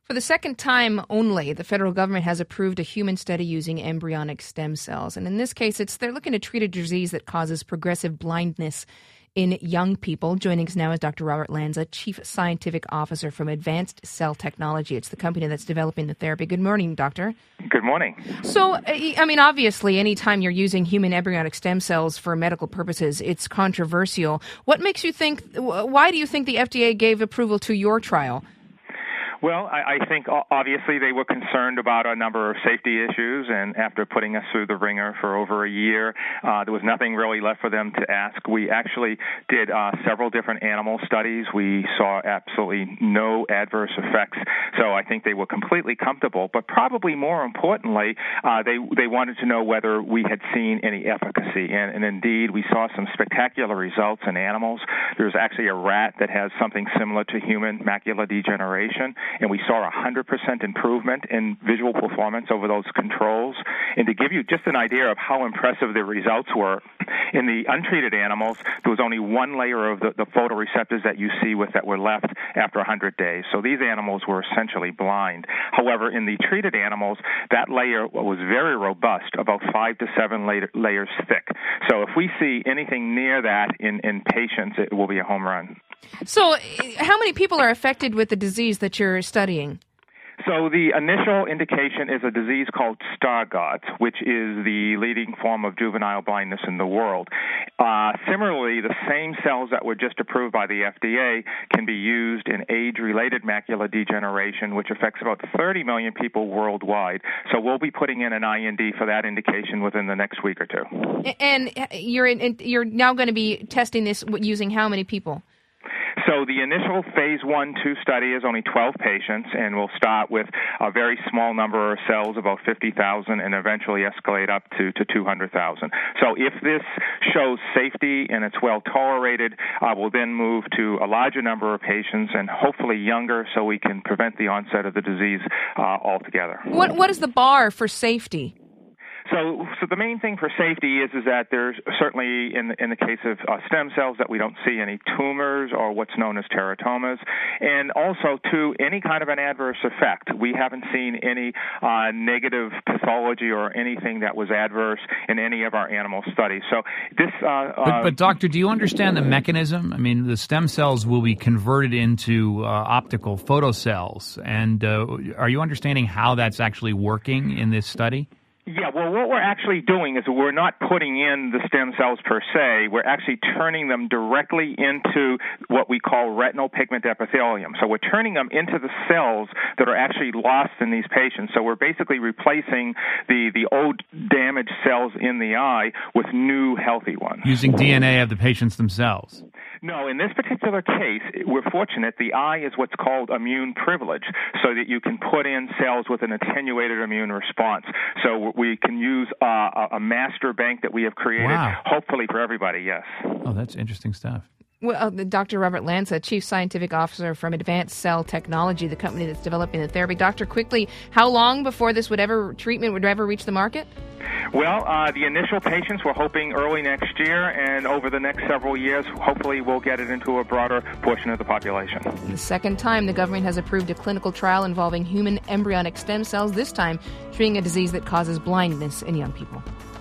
For the second time only, the federal government has approved a human study using embryonic stem cells. And in this case, they're looking to treat a disease that causes progressive blindness in young people. Joining us now is Dr. Robert Lanza, Chief Scientific Officer from Advanced Cell Technology. It's the company that's developing the therapy. Good morning, Doctor. Good morning. So, obviously, anytime you're using human embryonic stem cells for medical purposes, it's controversial. Why do you think the FDA gave approval to your trial? Well, I think obviously they were concerned about a number of safety issues, and after putting us through the ringer for over a year, there was nothing really left for them to ask. We actually did several different animal studies. We saw absolutely no adverse effects, so I think they were completely comfortable. But probably more importantly, they wanted to know whether we had seen any efficacy, and indeed we saw some spectacular results in animals. There's actually a rat that has something similar to human macular degeneration, and we saw 100% improvement in visual performance over those controls. And to give you just an idea of how impressive the results were, in the untreated animals, there was only one layer of the photoreceptors that you see that were left after 100 days. So these animals were essentially blind. However, in the treated animals, that layer was very robust, about 5 to 7 layers thick. So if we see anything near that in patients, it will be a home run. So how many people are affected with the disease that you're studying? So the initial indication is a disease called Stargardt, which is the leading form of juvenile blindness in the world. Similarly, the same cells that were just approved by the FDA can be used in age-related macular degeneration, which affects about 30 million people worldwide. So we'll be putting in an IND for that indication within the next week or two. And you're now going to be testing this using how many people? So the initial phase 1/2 study is only 12 patients, and we'll start with a very small number of cells, about 50,000, and eventually escalate up to 200,000. So if this shows safety and it's well tolerated, we'll then move to a larger number of patients and hopefully younger so we can prevent the onset of the disease altogether. What is the bar for safety? So the main thing for safety is that there's certainly, in the case of stem cells, that we don't see any tumors or what's known as teratomas, and also, too, any kind of an adverse effect. We haven't seen any negative pathology or anything that was adverse in any of our animal studies. So this... But Doctor, do you understand the mechanism? I mean, the stem cells will be converted into optical photocells, and are you understanding how that's actually working in this study? Yeah, well, what we're actually doing is we're not putting in the stem cells per se. We're actually turning them directly into what we call retinal pigment epithelium. So we're turning them into the cells that are actually lost in these patients. So we're basically replacing the old damaged cells in the eye with new healthy ones. Using DNA of the patients themselves. No, in this particular case, we're fortunate. The eye is what's called immune privilege, so that you can put in cells with an attenuated immune response. So we can use a master bank that we have created, hopefully for everybody, yes. Oh, that's interesting stuff. Well, Dr. Robert Lanza, Chief Scientific Officer from Advanced Cell Technology, the company that's developing the therapy. Doctor, quickly, how long before this treatment would ever reach the market? Well, the initial patients, we're hoping early next year, and over the next several years, hopefully we'll get it into a broader portion of the population. The second time, the government has approved a clinical trial involving human embryonic stem cells, this time treating a disease that causes blindness in young people.